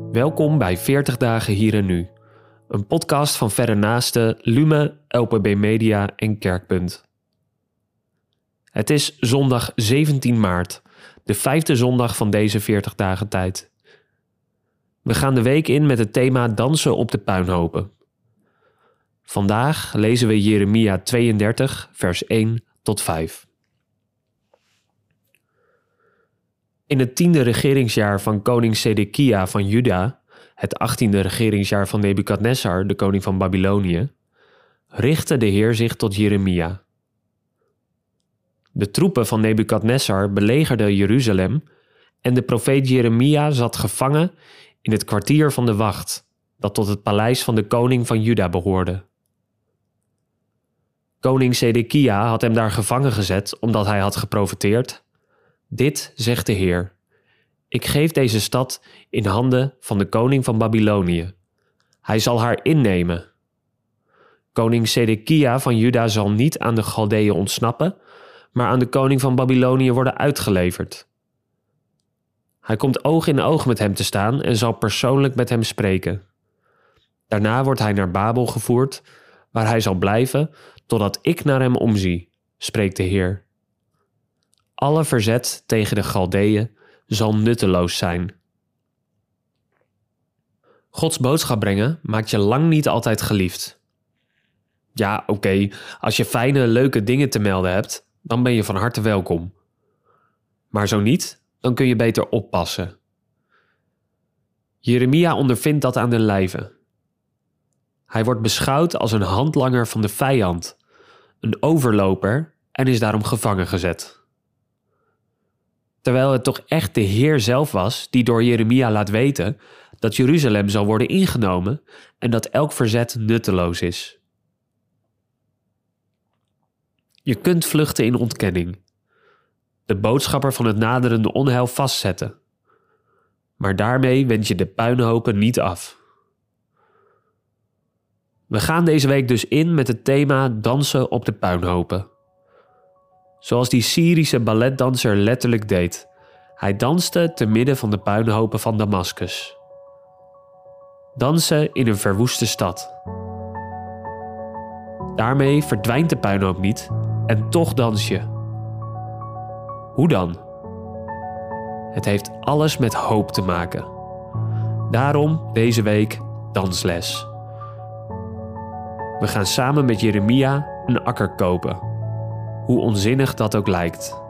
Welkom bij 40 dagen hier en nu. Een podcast van Verre Naasten, Lume, LPB Media en Kerkpunt. Het is zondag 17 maart, de 5e zondag van deze 40 dagen tijd. We gaan de week in met het thema dansen op de puinhopen. Vandaag lezen we Jeremia 32, vers 1 tot 5. In het 10e regeringsjaar van koning Sedekia van Juda, het 18e regeringsjaar van Nebukadnezar, de koning van Babylonië, richtte de Heer zich tot Jeremia. De troepen van Nebukadnezar belegerden Jeruzalem en de profeet Jeremia zat gevangen in het kwartier van de wacht, dat tot het paleis van de koning van Juda behoorde. Koning Sedekia had hem daar gevangen gezet omdat hij had geprofeteerd: Dit zegt de Heer: Ik geef deze stad in handen van de koning van Babylonië. Hij zal haar innemen. Koning Sedekia van Juda zal niet aan de Galdeeën ontsnappen, maar aan de koning van Babylonië worden uitgeleverd. Hij komt oog in oog met hem te staan en zal persoonlijk met hem spreken. Daarna wordt hij naar Babel gevoerd, waar hij zal blijven totdat ik naar hem omzie, spreekt de Heer. Alle verzet tegen de Galdeeën zal nutteloos zijn. Gods boodschap brengen maakt je lang niet altijd geliefd. Ja, oké, als je fijne, leuke dingen te melden hebt, dan ben je van harte welkom. Maar zo niet, dan kun je beter oppassen. Jeremia ondervindt dat aan den lijve. Hij wordt beschouwd als een handlanger van de vijand, een overloper, en is daarom gevangen gezet. Terwijl het toch echt de Heer zelf was die door Jeremia laat weten dat Jeruzalem zal worden ingenomen en dat elk verzet nutteloos is. Je kunt vluchten in ontkenning, de boodschapper van het naderende onheil vastzetten, maar daarmee wend je de puinhopen niet af. We gaan deze week dus in met het thema dansen op de puinhopen. Zoals die Syrische balletdanser letterlijk deed. Hij danste te midden van de puinhopen van Damascus. Dansen in een verwoeste stad. Daarmee verdwijnt de puinhoop niet en toch dans je. Hoe dan? Het heeft alles met hoop te maken. Daarom deze week dansles. We gaan samen met Jeremia een akker kopen. Hoe onzinnig dat ook lijkt.